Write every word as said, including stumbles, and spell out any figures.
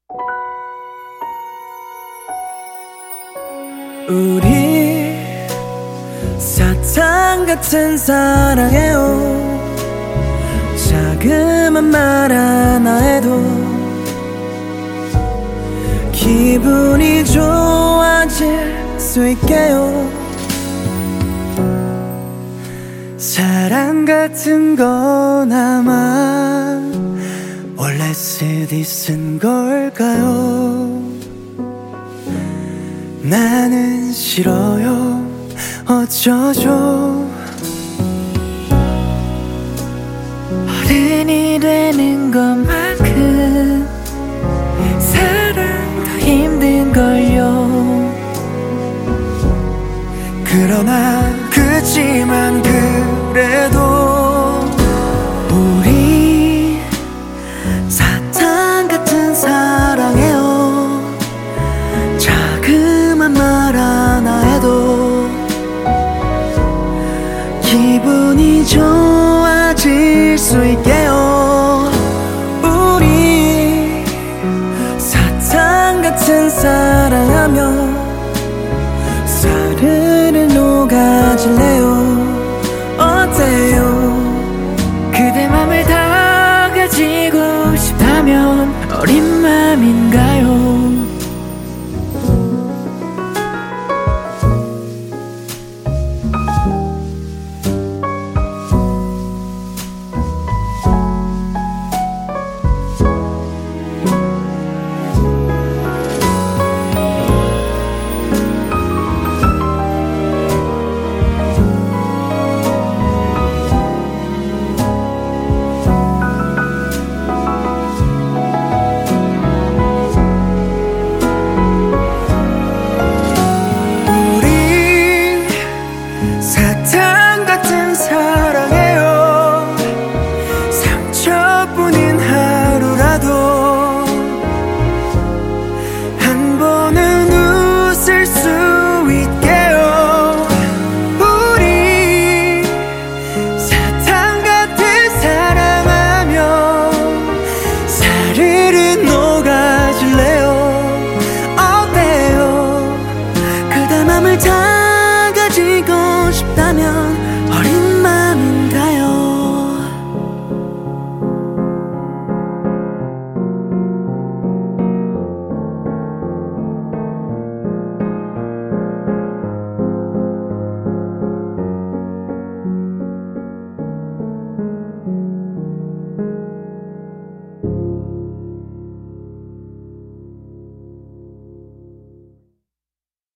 우리 사탕 같은 사랑해요. 자그만 말 하나에도 기분이 좋아질 수 있게요. 사랑 같은 건 아마 원래 쓰디 쓴 걸까요? 나는 싫어요. 어쩌죠? 어른이 되는 것만큼 사랑 더 힘든걸요. 그러나 그치만 그래도 우리 사탕 같은 사랑해요. 자그만 말 하나 해도 기분이 좋아질 수 있게요. 우리 사탕 같은 사랑하며 사르르 녹아질래요. 어때요? 그대 맘을 다 가지고 싶다면 어린